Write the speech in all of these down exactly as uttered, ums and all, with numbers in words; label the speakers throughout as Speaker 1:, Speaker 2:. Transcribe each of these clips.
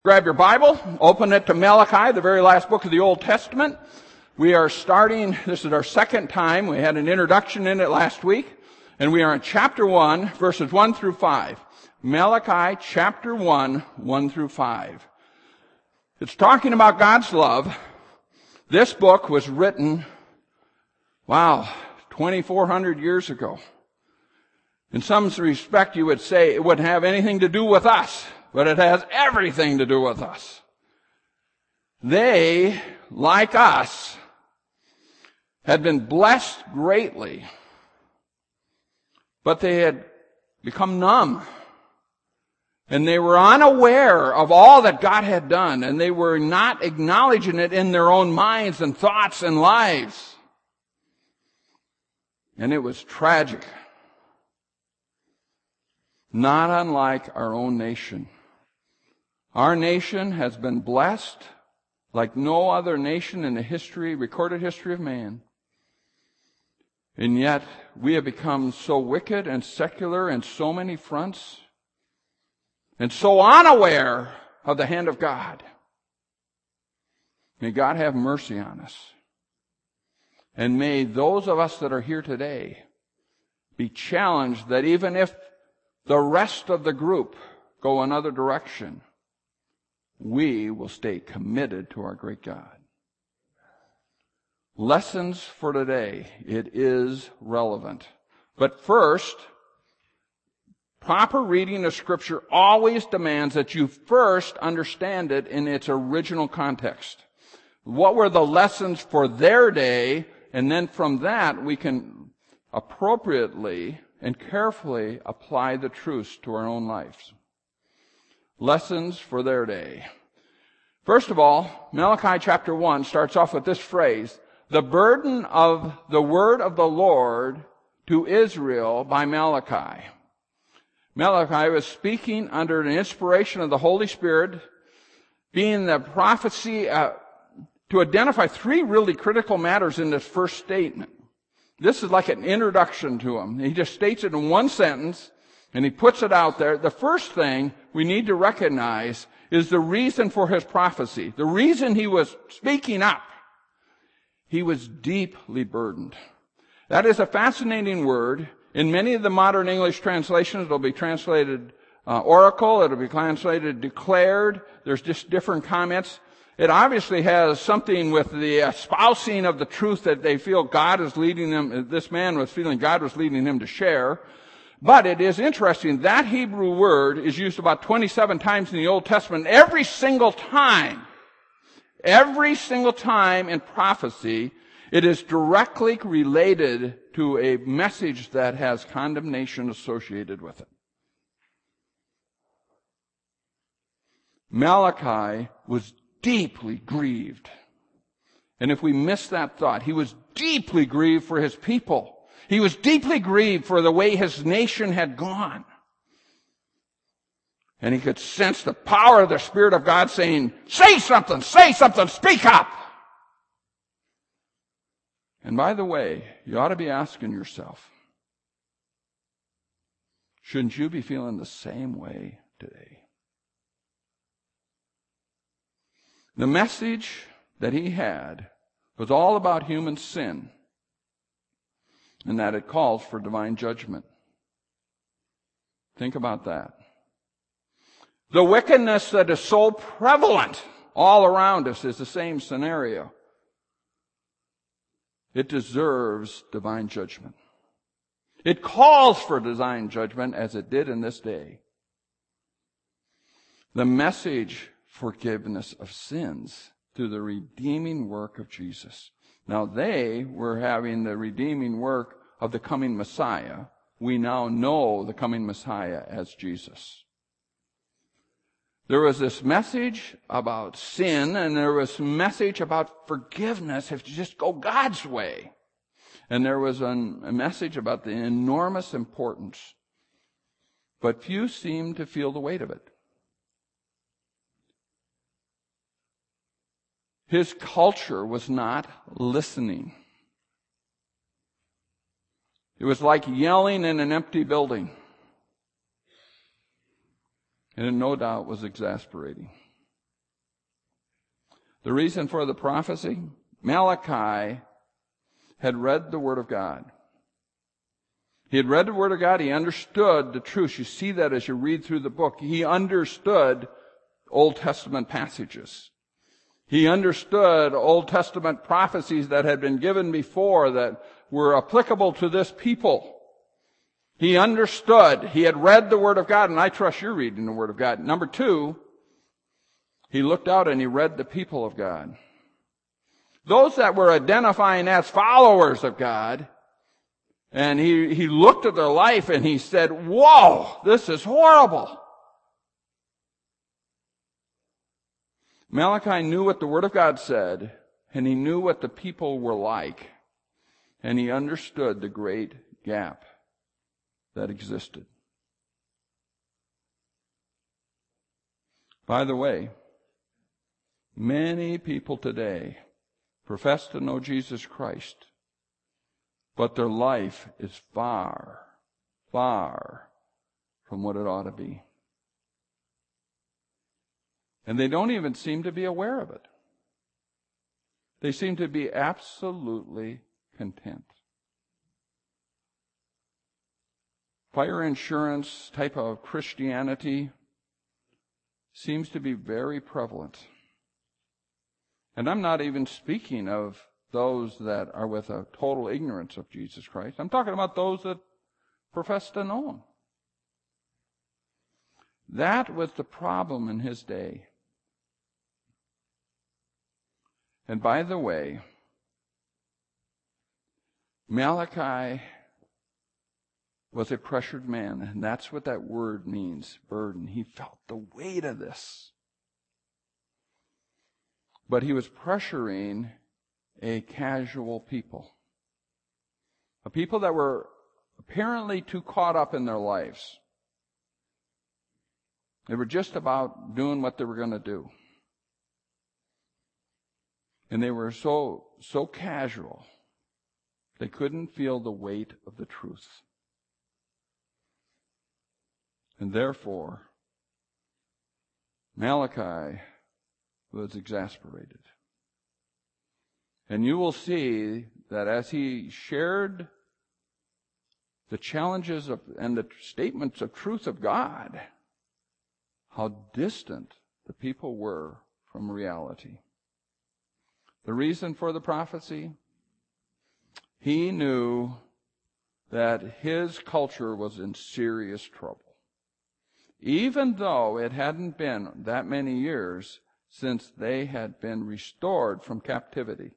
Speaker 1: Grab your Bible, open it to Malachi, the very last book of the Old Testament. We are starting, this is our second time. We had an introduction in it last week, and we are in chapter one, verses one through five. Malachi chapter one, one through five. It's talking about God's love. This book was written, wow, twenty-four hundred years ago. In some respect, you would say it wouldn't have anything to do with us. But it has everything to do with us. They, like us, had been blessed greatly, but they had become numb. And they were unaware of all that God had done, and they were not acknowledging it in their own minds and thoughts and lives. And it was tragic. Not unlike our own nation. Our nation has been blessed like no other nation in the history, recorded history of man. And yet, we have become so wicked and secular in so many fronts, and so unaware of the hand of God. May God have mercy on us. And may those of us that are here today be challenged that even if the rest of the group go another direction, we will stay committed to our great God. Lessons for today. It is relevant. But first, proper reading of Scripture always demands that you first understand it in its original context. What were the lessons for their day? And then from that, we can appropriately and carefully apply the truths to our own lives. Lessons for their day. First of all, Malachi chapter one starts off with this phrase, the burden of the word of the Lord to Israel by Malachi. Malachi was speaking under an inspiration of the Holy Spirit, being the prophecy uh, to identify three really critical matters in this first statement. This is like an introduction to him. He just states it in one sentence, and he puts it out there. The first thing we need to recognize is the reason for his prophecy. The reason he was speaking up. He was deeply burdened. That is a fascinating word. In many of the modern English translations, it'll be translated uh, oracle, it'll be translated declared. There's just different comments. It obviously has something with the espousing of the truth that they feel God is leading them, this man was feeling God was leading him to share. But it is interesting, that Hebrew word is used about twenty-seven times in the Old Testament. Every single time, every single time in prophecy, it is directly related to a message that has condemnation associated with it. Malachi was deeply grieved. And if we miss that thought, he was deeply grieved for his people. He was deeply grieved for the way his nation had gone. And he could sense the power of the Spirit of God saying, say something, say something, speak up. And by the way, you ought to be asking yourself, shouldn't you be feeling the same way today? The message that he had was all about human sin, and that it calls for divine judgment. Think about that. The wickedness that is so prevalent all around us is the same scenario. It deserves divine judgment. It calls for divine judgment as it did in this day. The message, forgiveness of sins through the redeeming work of Jesus. Now they were having the redeeming work of the coming Messiah. We now know the coming Messiah as Jesus. There was this message about sin, and there was a message about forgiveness if you just go God's way. And there was an, a message about the enormous importance. But few seemed to feel the weight of it. His culture was not listening. It was like yelling in an empty building. And it no doubt was exasperating. The reason for the prophecy? Malachi had read the Word of God. He had read the Word of God. He understood the truth. You see that as you read through the book. He understood Old Testament passages. He understood Old Testament prophecies that had been given before that were applicable to this people. He understood. He had read the Word of God, and I trust you're reading the Word of God. Number two, he looked out and he read the people of God. Those that were identifying as followers of God, and he, he looked at their life and he said, whoa, this is horrible. Malachi knew what the Word of God said, and he knew what the people were like, and he understood the great gap that existed. By the way, many people today profess to know Jesus Christ, but their life is far, far from what it ought to be. And they don't even seem to be aware of it. They seem to be absolutely content. Fire insurance type of Christianity seems to be very prevalent. And I'm not even speaking of those that are with a total ignorance of Jesus Christ. I'm talking about those that profess to know Him. That was the problem in his day. And by the way, Malachi was a pressured man, and that's what that word means, burden. He felt the weight of this. But he was pressuring a casual people. A people that were apparently too caught up in their lives. They were just about doing what they were going to do. And they were so, so casual, they couldn't feel the weight of the truth. And therefore, Malachi was exasperated. And you will see that as he shared the challenges of, and the statements of truth of God, how distant the people were from reality. The reason for the prophecy? He knew that his culture was in serious trouble. Even though it hadn't been that many years since they had been restored from captivity.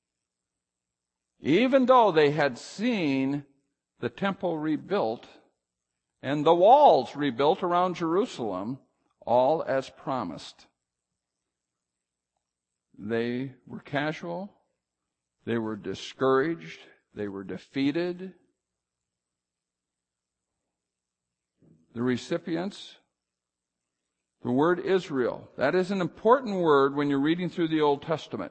Speaker 1: Even though they had seen the temple rebuilt and the walls rebuilt around Jerusalem, all as promised. They were casual, they were discouraged, they were defeated. The recipients, the word Israel, that is an important word when you're reading through the Old Testament.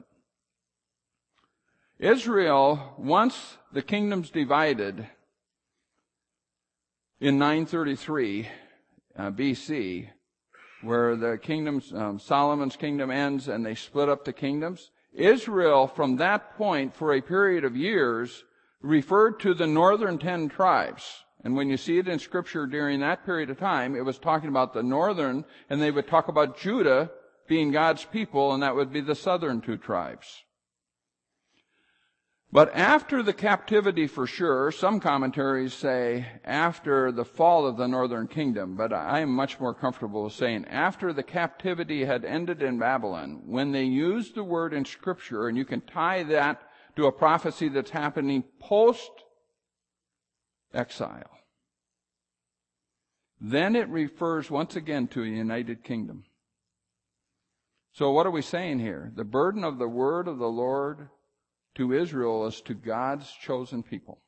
Speaker 1: Israel, once the kingdoms divided in nine thirty-three uh, B C, where the kingdoms, um, Solomon's kingdom ends and they split up the kingdoms. Israel, from that point, for a period of years, referred to the northern ten tribes. And when you see it in Scripture during that period of time, it was talking about the northern, and they would talk about Judah being God's people, and that would be the southern two tribes. But after the captivity, for sure, some commentaries say after the fall of the northern kingdom, but I am much more comfortable with saying after the captivity had ended in Babylon, when they used the word in Scripture, and you can tie that to a prophecy that's happening post-exile, then it refers once again to a united kingdom. So what are we saying here? The burden of the word of the Lord to Israel is to God's chosen people.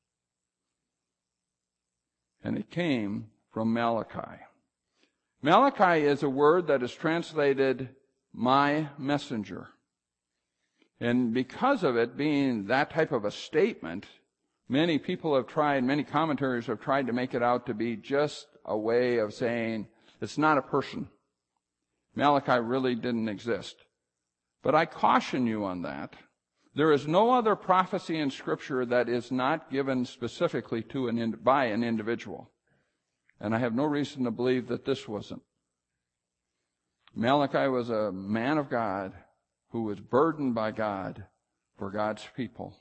Speaker 1: And it came from Malachi. Malachi is a word that is translated, my messenger. And because of it being that type of a statement, many people have tried, many commentators have tried to make it out to be just a way of saying it's not a person. Malachi really didn't exist. But I caution you on that. There is no other prophecy in Scripture that is not given specifically to an by an individual. And I have no reason to believe that this wasn't. Malachi was a man of God who was burdened by God for God's people.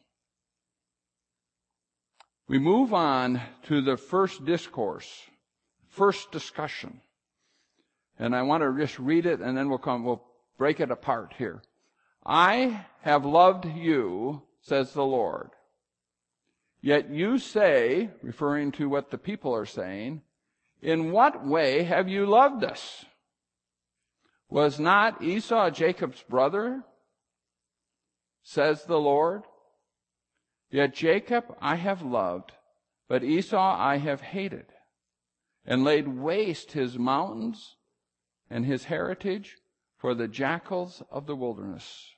Speaker 1: We move on to the first discourse, first discussion. And I want to just read it and then we'll come, we'll break it apart here. I have loved you, says the Lord. Yet you say, referring to what the people are saying, in what way have you loved us? Was not Esau Jacob's brother? Says the Lord. Yet Jacob I have loved, but Esau I have hated, and laid waste his mountains and his heritage for the jackals of the wilderness.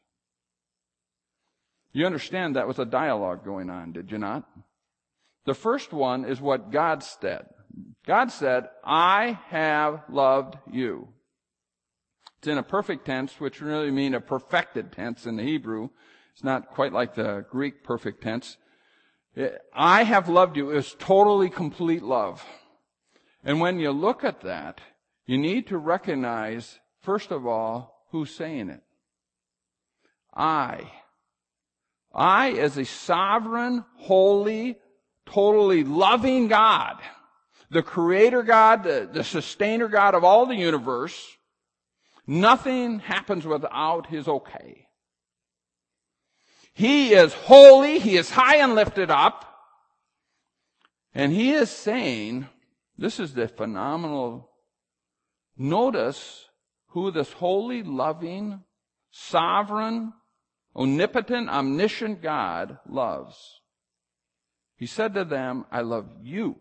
Speaker 1: You understand that was a dialogue going on, did you not? The first one is what God said. God said, I have loved you. It's in a perfect tense, which really means a perfected tense in the Hebrew. It's not quite like the Greek perfect tense. I have loved you is totally complete love. And when you look at that, you need to recognize, first of all, who's saying it. I. I as a sovereign, holy, totally loving God, the creator God, the, the sustainer God of all the universe, nothing happens without his okay. He is holy, he is high and lifted up, and he is saying, this is the phenomenal, notice who this holy, loving, sovereign, omnipotent, omniscient God loves. He said to them, I love you.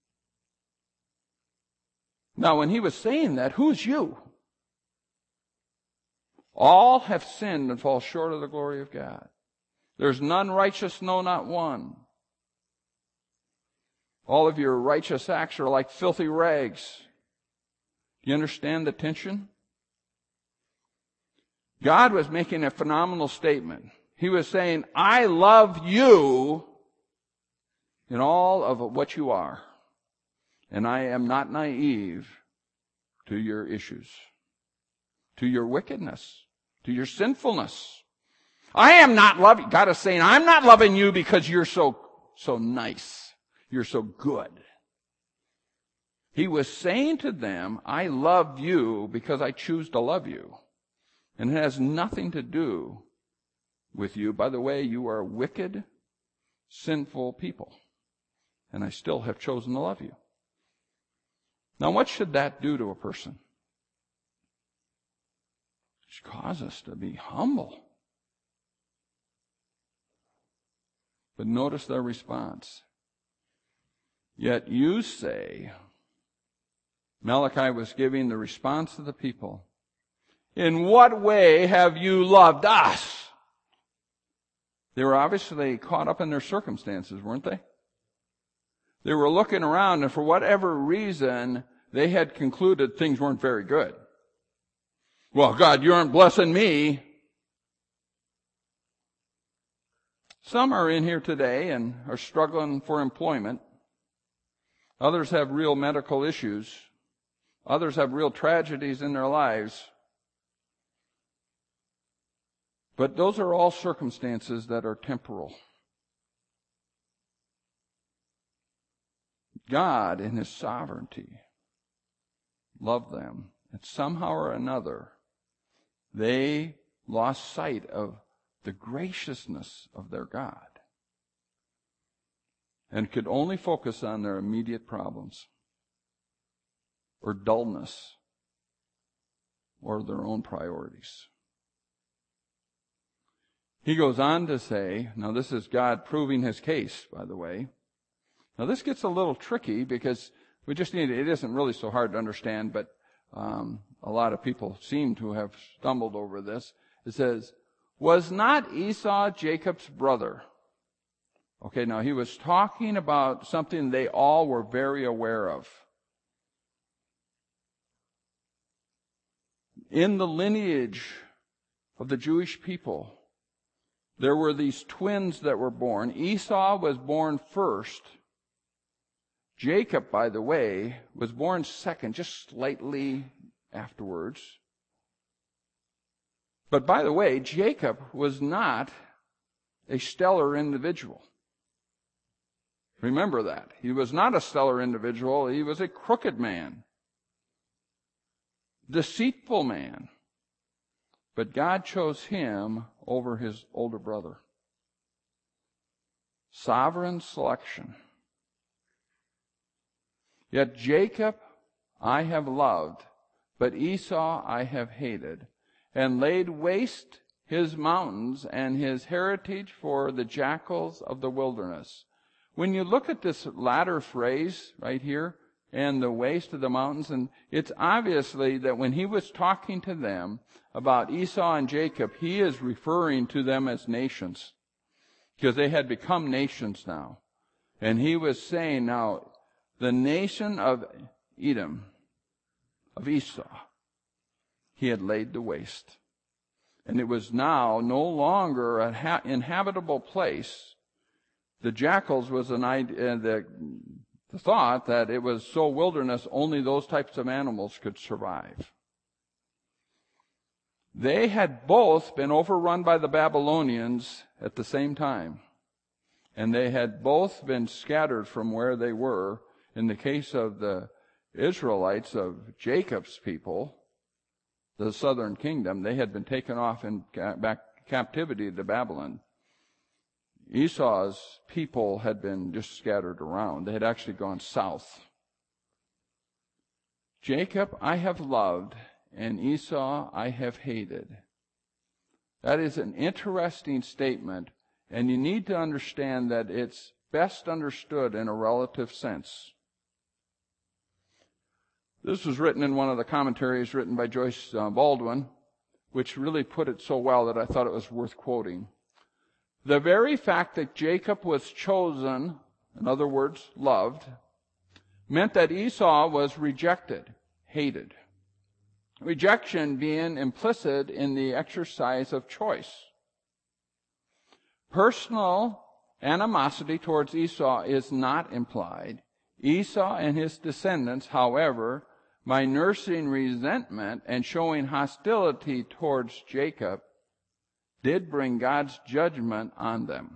Speaker 1: Now, when he was saying that, who's you? All have sinned and fall short of the glory of God. There's none righteous, no, not one. All of your righteous acts are like filthy rags. Do you understand the tension? God was making a phenomenal statement. He was saying, I love you in all of what you are. And I am not naive to your issues, to your wickedness, to your sinfulness. I am not loving, God is saying, I'm not loving you because you're so, so nice. You're so good. He was saying to them, I love you because I choose to love you. And it has nothing to do with you. By the way, you are wicked, sinful people. And I still have chosen to love you. Now, what should that do to a person? It should cause us to be humble. But notice their response. Yet you say, Malachi was giving the response to the people, in what way have you loved us? They were obviously caught up in their circumstances, weren't they? They were looking around, and for whatever reason, they had concluded things weren't very good. Well, God, you aren't blessing me. Some are in here today and are struggling for employment. Others have real medical issues. Others have real tragedies in their lives. But those are all circumstances that are temporal. God, in his sovereignty, loved them. And somehow or another, they lost sight of the graciousness of their God and could only focus on their immediate problems or dullness or their own priorities. He goes on to say, now this is God proving his case, by the way. Now this gets a little tricky because we just need, it isn't really so hard to understand, but um, a lot of people seem to have stumbled over this. It says, was not Esau Jacob's brother? Okay, now he was talking about something they all were very aware of. In the lineage of the Jewish people, there were these twins that were born. Esau was born first. Jacob, by the way, was born second, just slightly afterwards. But by the way, Jacob was not a stellar individual. Remember that. He was not a stellar individual. He was a crooked man, deceitful man. But God chose him over his older brother. Sovereign selection. Yet Jacob I have loved, but Esau I have hated, and laid waste his mountains and his heritage for the jackals of the wilderness. When you look at this latter phrase right here, and the waste of the mountains, and it's obviously that when he was talking to them about Esau and Jacob, he is referring to them as nations, because they had become nations now. And he was saying, now, the nation of Edom, of Esau, he had laid to waste. And it was now no longer an ha- inhabitable place. The jackals was an idea, the, the thought that it was so wilderness, only those types of animals could survive. They had both been overrun by the Babylonians at the same time. And they had both been scattered from where they were. In the case of the Israelites, of Jacob's people, the southern kingdom, they had been taken off in back captivity to Babylon. Esau's people had been just scattered around. They had actually gone south. Jacob I have loved, and Esau I have hated. That is an interesting statement, and you need to understand that it's best understood in a relative sense. This was written in one of the commentaries written by Joyce uh, Baldwin, which really put it so well that I thought it was worth quoting. The very fact that Jacob was chosen, in other words, loved, meant that Esau was rejected, hated. Rejection being implicit in the exercise of choice. Personal animosity towards Esau is not implied. Esau and his descendants, however, by nursing resentment and showing hostility towards Jacob, did bring God's judgment on them.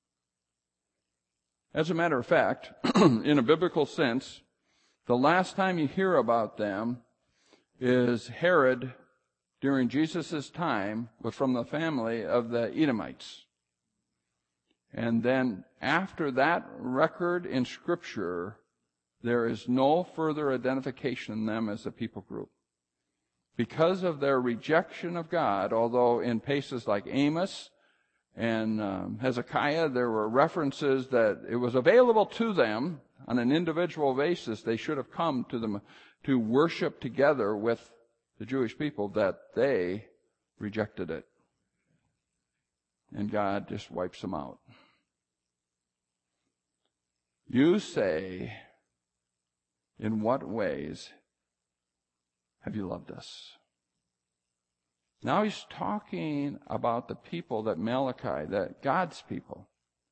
Speaker 1: As a matter of fact, in a biblical sense, the last time you hear about them is Herod, during Jesus' time, was from the family of the Edomites. And then after that record in Scripture, there is no further identification of them as a people group. Because of their rejection of God, although in places like Amos and um, Hezekiah, there were references that it was available to them on an individual basis. They should have come to them to worship together with the Jewish people, that they rejected it. And God just wipes them out. You say, in what ways have you loved us? Now he's talking about the people that Malachi, that God's people.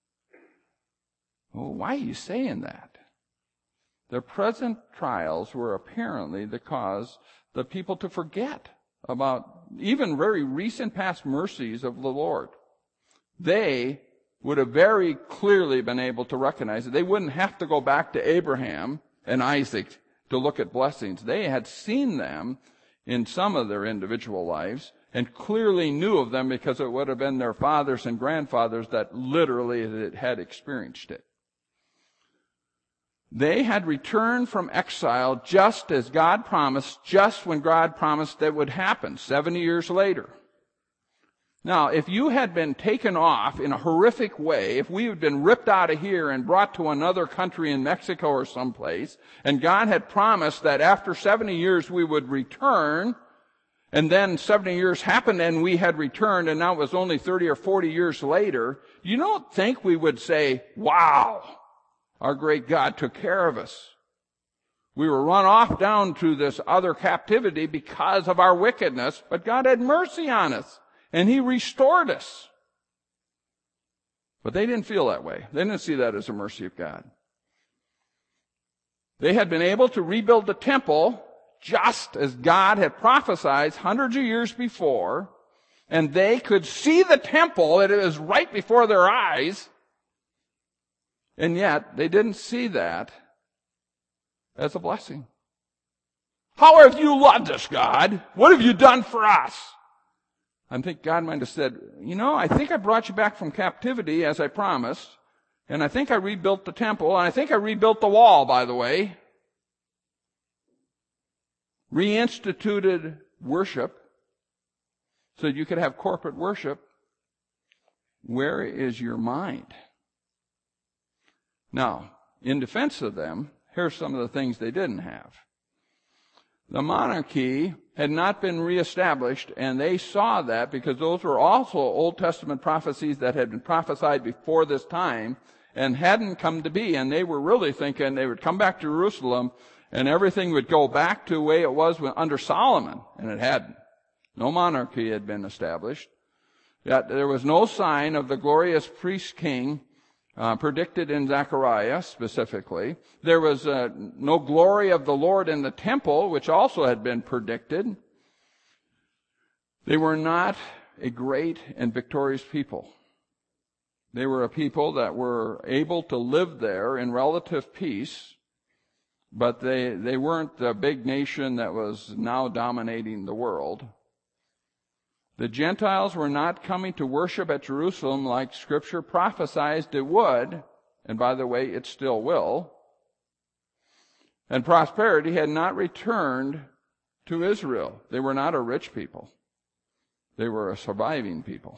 Speaker 1: Well, why are you saying that? Their present trials were apparently the cause the people to forget about even very recent past mercies of the Lord. They would have very clearly been able to recognize it. They wouldn't have to go back to Abraham and Isaac to look at blessings. They had seen them in some of their individual lives and clearly knew of them because it would have been their fathers and grandfathers that literally had experienced it. They had returned from exile just as God promised, just when God promised that would happen, seventy years later. Now, if you had been taken off in a horrific way, if we had been ripped out of here and brought to another country in Mexico or someplace, and God had promised that after seventy years we would return, and then seventy years happened and we had returned, and now it was only thirty or forty years later, you don't think we would say, wow, our great God took care of us. We were run off down to this other captivity because of our wickedness, but God had mercy on us. And He restored us. But they didn't feel that way. They didn't see that as a mercy of God. They had been able to rebuild the temple just as God had prophesied hundreds of years before, and they could see the temple, that it was right before their eyes, and yet they didn't see that as a blessing. How have you loved us, God? What have you done for us? I think God might have said, you know, I think I brought you back from captivity as I promised, and I think I rebuilt the temple, and I think I rebuilt the wall, by the way. Reinstituted worship so that you could have corporate worship. Where is your mind? Now, in defense of them, here's some of the things they didn't have. The monarchy had not been reestablished, and they saw that because those were also Old Testament prophecies that had been prophesied before this time and hadn't come to be. And they were really thinking they would come back to Jerusalem and everything would go back to the way it was under Solomon, and it hadn't. No monarchy had been established. Yet there was no sign of the glorious priest king uh, predicted in Zechariah specifically. There was uh, no glory of the Lord in the temple, which also had been predicted. They were not a great and victorious people. They were a people that were able to live there in relative peace, but they, they weren't the big nation that was now dominating the world. The Gentiles were not coming to worship at Jerusalem like Scripture prophesied it would, and by the way, it still will. And prosperity had not returned to Israel. They were not a rich people. They were a surviving people.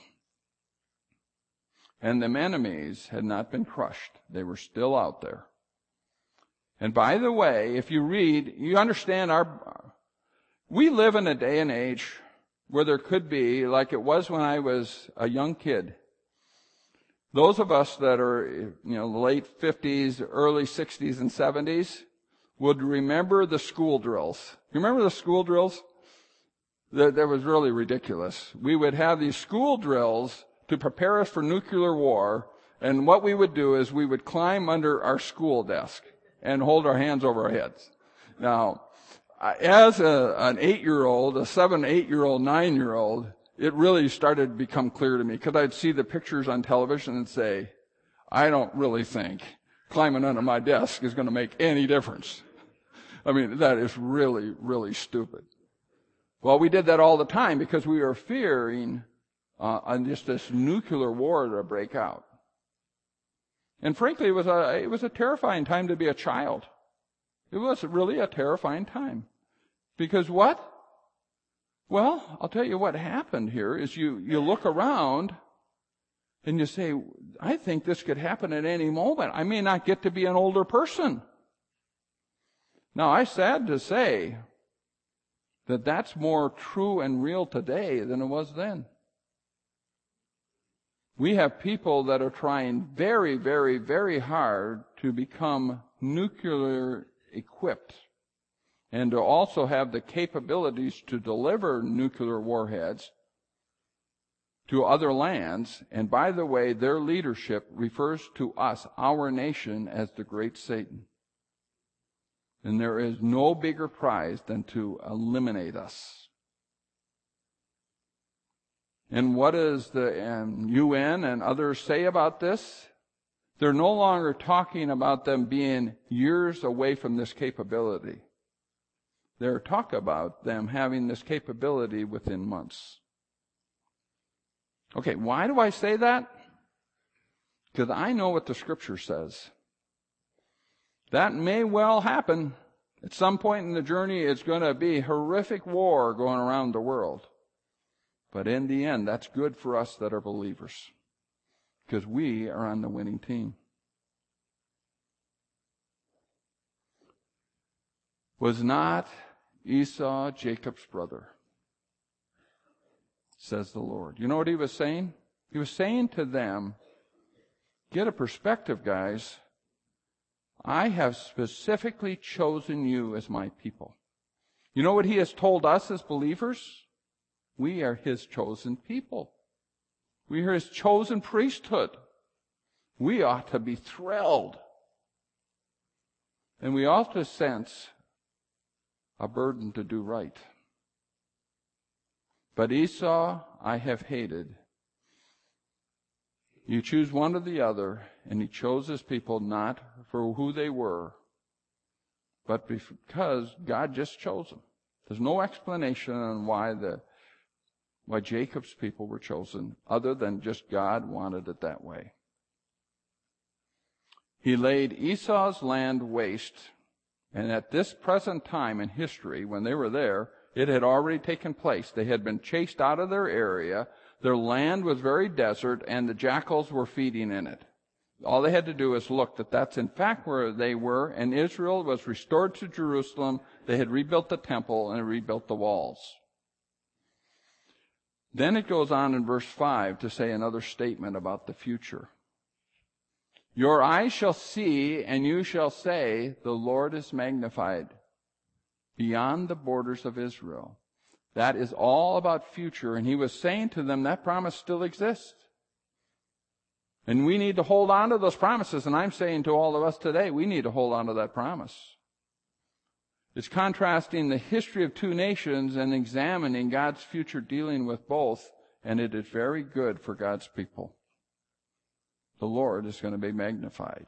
Speaker 1: And the enemies had not been crushed. They were still out there. And by the way, if you read, you understand our, we live in a day and age where there could be, like it was when I was a young kid. Those of us that are, you know, late fifties, early sixties and seventies would remember the school drills. You remember the school drills? That, that was really ridiculous. We would have these school drills to prepare us for nuclear war, and what we would do is we would climb under our school desk and hold our hands over our heads. Now, as a, an eight-year-old, a seven, eight-year-old, nine-year-old, it really started to become clear to me because I'd see the pictures on television and say, I don't really think climbing under my desk is going to make any difference. I mean, that is really, really stupid. Well, we did that all the time because we were fearing uh, on just this nuclear war to break out. And frankly, it was a it was a terrifying time to be a child. It was really a terrifying time. Because what? Well, I'll tell you what happened here is you, you look around and you say, I think this could happen at any moment. I may not get to be an older person. Now, I'm sad to say that that's more true and real today than it was then. We have people that are trying very, very, very hard to become nuclear equipped and to also have the capabilities to deliver nuclear warheads to other lands. And by the way, their leadership refers to us, our nation, as the great Satan. And there is no bigger prize than to eliminate us. And what does the um, U N and others say about this? They're no longer talking about them being years away from this capability. They're talking about them having this capability within months. Okay, why do I say that? Because I know what the Scripture says. That may well happen. At some point in the journey, it's going to be horrific war going around the world. But in the end, that's good for us that are believers, because we are on the winning team. Was not Esau Jacob's brother, says the Lord. You know what he was saying? He was saying to them, get a perspective, guys. I have specifically chosen you as my people. You know what he has told us as believers? We are his chosen people. We are his chosen priesthood. We ought to be thrilled. And we ought to sense a burden to do right. But Esau I have hated. You choose one or the other, and he chose his people not for who they were, but because God just chose them. There's no explanation on why the why Jacob's people were chosen, other than just God wanted it that way. He laid Esau's land waste, and at this present time in history, when they were there, it had already taken place. They had been chased out of their area. Their land was very desert, and the jackals were feeding in it. All they had to do is look that that's in fact where they were, and Israel was restored to Jerusalem. They had rebuilt the temple and rebuilt the walls. Then it goes on in verse five to say another statement about the future. Your eyes shall see, and you shall say, the Lord is magnified beyond the borders of Israel. That is all about future, and he was saying to them that promise still exists. And we need to hold on to those promises, and I'm saying to all of us today, we need to hold on to that promise. It's contrasting the history of two nations and examining God's future dealing with both, and it is very good for God's people. The Lord is going to be magnified.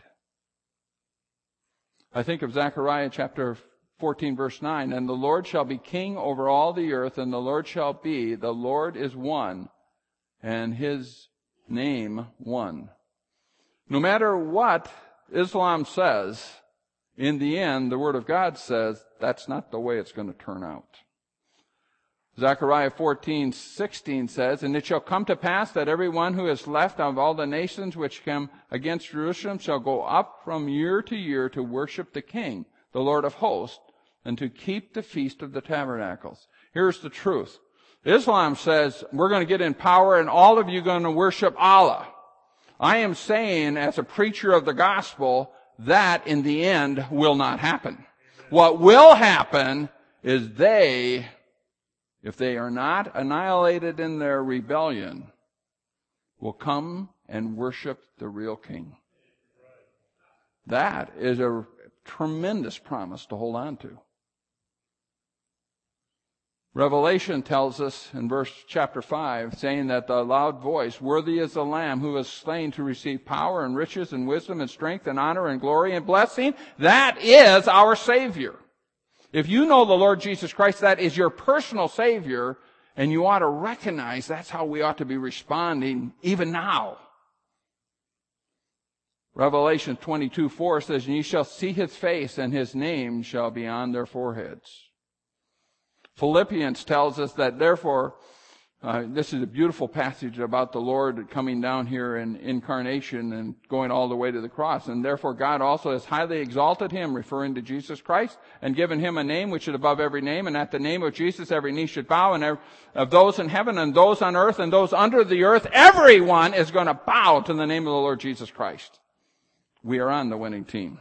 Speaker 1: I think of Zechariah chapter fourteen, verse nine, and the Lord shall be king over all the earth, and the Lord shall be, the Lord is one, and his name one. No matter what Islam says, in the end, the Word of God says that's not the way it's going to turn out. Zechariah fourteen sixteen says, and it shall come to pass that every one who is left of all the nations which come against Jerusalem shall go up from year to year to worship the King, the Lord of hosts, and to keep the feast of the tabernacles. Here's the truth. Islam says we're going to get in power and all of you are going to worship Allah. I am saying as a preacher of the gospel that in the end will not happen. What will happen is they, if they are not annihilated in their rebellion, will come and worship the real King. That is a tremendous promise to hold on to. Revelation tells us in verse chapter five, saying that the loud voice, worthy is the Lamb who was slain to receive power and riches and wisdom and strength and honor and glory and blessing. That is our Savior. If you know the Lord Jesus Christ, that is your personal Savior, and you ought to recognize that's how we ought to be responding even now. Revelation twenty-two four says, and ye shall see his face, and his name shall be on their foreheads. Philippians tells us that therefore, uh, this is a beautiful passage about the Lord coming down here in incarnation and going all the way to the cross. And therefore God also has highly exalted him, referring to Jesus Christ, and given him a name which is above every name. And at the name of Jesus every knee should bow, and every, of those in heaven and those on earth and those under the earth, everyone is going to bow to the name of the Lord Jesus Christ. We are on the winning team.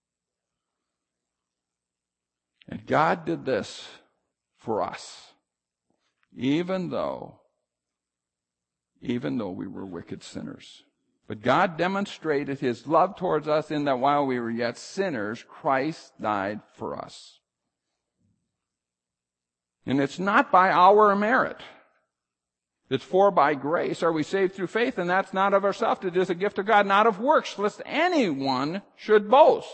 Speaker 1: And God did this for us, even though, even though we were wicked sinners. But God demonstrated his love towards us in that while we were yet sinners, Christ died for us. And it's not by our merit. It's for by grace are we saved through faith, and that's not of ourselves. It is a gift of God, not of works, lest anyone should boast.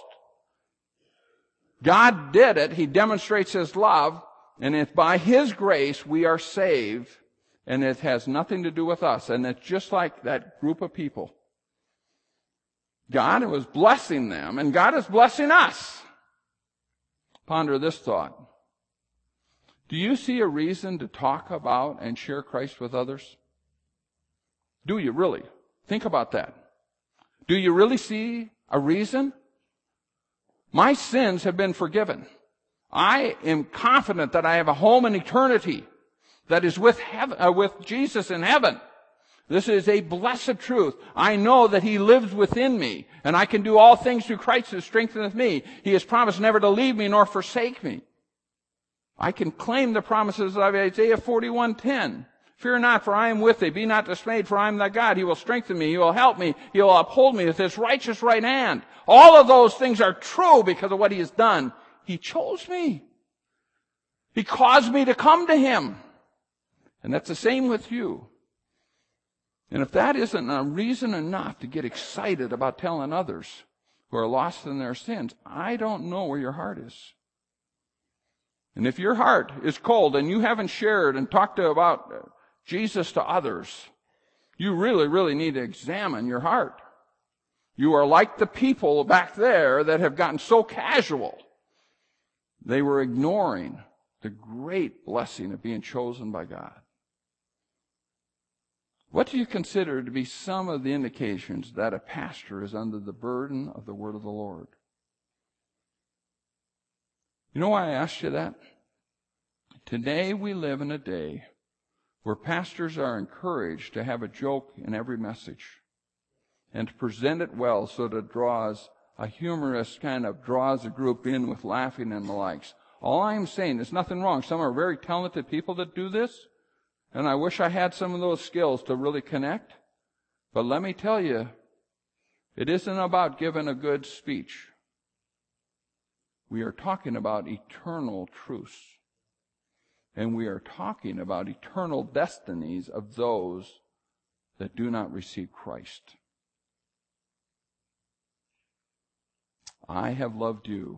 Speaker 1: God did it. He demonstrates his love. And it's by his grace we are saved, and it has nothing to do with us. And it's just like that group of people. God was blessing them, and God is blessing us. Ponder this thought. Do you see a reason to talk about and share Christ with others? Do you really? Think about that. Do you really see a reason? My sins have been forgiven. I am confident that I have a home in eternity that is with heaven, uh, with Jesus in heaven. This is a blessed truth. I know that he lives within me, and I can do all things through Christ who strengtheneth me. He has promised never to leave me nor forsake me. I can claim the promises of Isaiah forty-one ten. Fear not, for I am with thee. Be not dismayed, for I am thy God. He will strengthen me. He will help me. He will uphold me with his righteous right hand. All of those things are true because of what he has done. He chose me. He caused me to come to him. And that's the same with you. And if that isn't a reason enough to get excited about telling others who are lost in their sins, I don't know where your heart is. And if your heart is cold and you haven't shared and talked to about Jesus to others, you really, really need to examine your heart. You are like the people back there that have gotten so casual. They were ignoring the great blessing of being chosen by God. What do you consider to be some of the indications that a pastor is under the burden of the word of the Lord? You know why I asked you that? Today we live in a day where pastors are encouraged to have a joke in every message and to present it well so that it draws a humorous kind of draws a group in with laughing and the likes. All I'm saying, there's nothing wrong. Some are very talented people that do this, and I wish I had some of those skills to really connect. But let me tell you, it isn't about giving a good speech. We are talking about eternal truths. And we are talking about eternal destinies of those that do not receive Christ. I have loved you.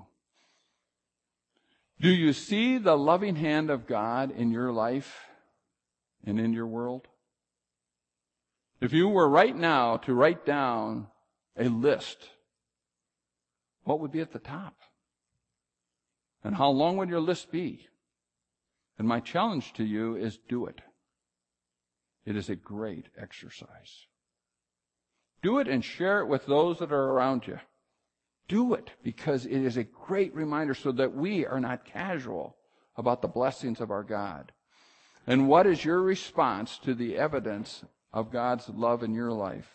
Speaker 1: Do you see the loving hand of God in your life and in your world? If you were right now to write down a list, what would be at the top? And how long would your list be? And my challenge to you is do it. It is a great exercise. Do it and share it with those that are around you. Do it because it is a great reminder so that we are not casual about the blessings of our God. And what is your response to the evidence of God's love in your life?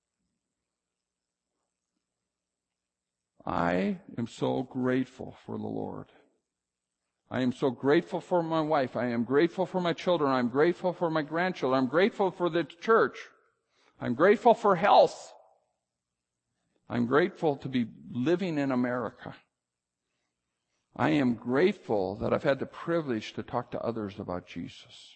Speaker 1: I am so grateful for the Lord. I am so grateful for my wife. I am grateful for my children. I'm grateful for my grandchildren. I'm grateful for the church. I'm grateful for health. I'm grateful to be living in America. I am grateful that I've had the privilege to talk to others about Jesus.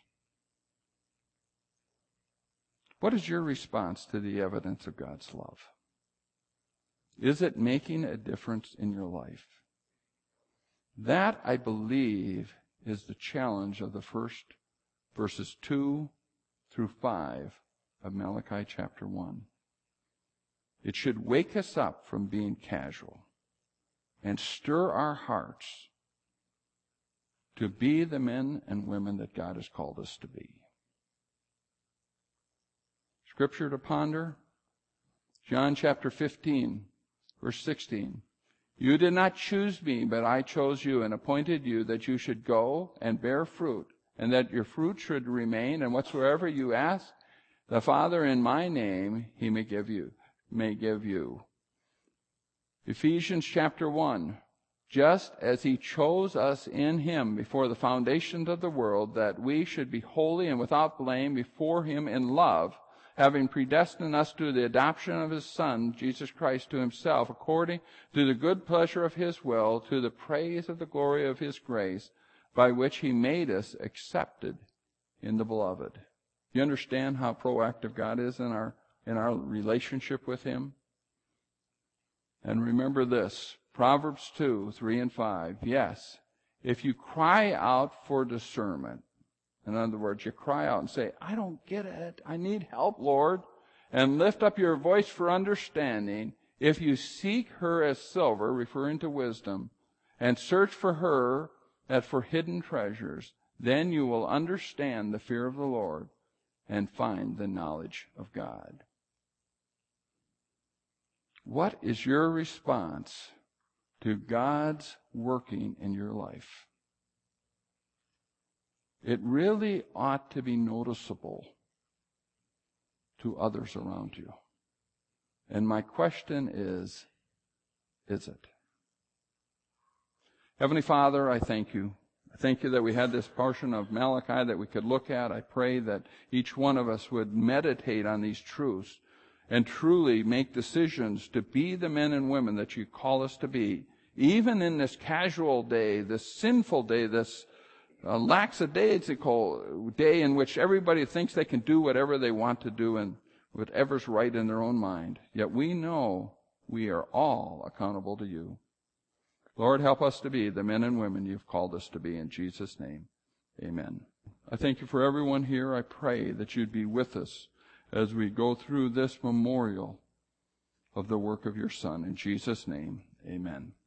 Speaker 1: What is your response to the evidence of God's love? Is it making a difference in your life? That, I believe, is the challenge of the first verses two through five of Malachi chapter one. It should wake us up from being casual and stir our hearts to be the men and women that God has called us to be. Scripture to ponder, John chapter fifteen, verse sixteen. You did not choose me, but I chose you and appointed you that you should go and bear fruit, and that your fruit should remain, and whatsoever you ask the Father in my name, he may give you, may give you. Ephesians chapter one. Just as he chose us in him before the foundations of the world, that we should be holy and without blame before him in love, having predestined us to the adoption of his Son, Jesus Christ, to himself, according to the good pleasure of his will, to the praise of the glory of his grace, by which he made us accepted in the beloved. You understand how proactive God is in our, in our relationship with him? And remember this, Proverbs two, three and five. Yes, if you cry out for discernment, in other words, you cry out and say, I don't get it. I need help, Lord. And lift up your voice for understanding. If you seek her as silver, referring to wisdom, and search for her as for hidden treasures, then you will understand the fear of the Lord and find the knowledge of God. What is your response to God's working in your life? It really ought to be noticeable to others around you. And my question is, is it? Heavenly Father, I thank you. I thank you that we had this portion of Malachi that we could look at. I pray that each one of us would meditate on these truths and truly make decisions to be the men and women that you call us to be, even in this casual day, this sinful day, this uh, lackadaisical day in which everybody thinks they can do whatever they want to do and whatever's right in their own mind. Yet we know we are all accountable to you. Lord, help us to be the men and women you've called us to be. In Jesus' name, amen. I thank you for everyone here. I pray that you'd be with us as we go through this memorial of the work of your Son. In Jesus' name, amen.